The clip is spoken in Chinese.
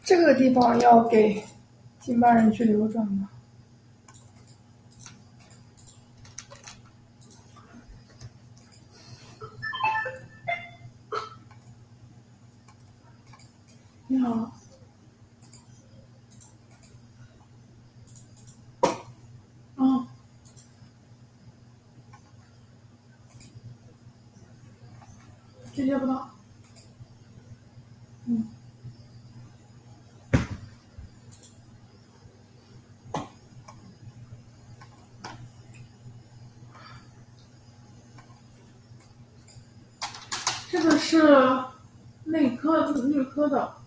这个地方要给经办人去流转吗？你好。嗯。这接不到。嗯。这个是内科、女科的。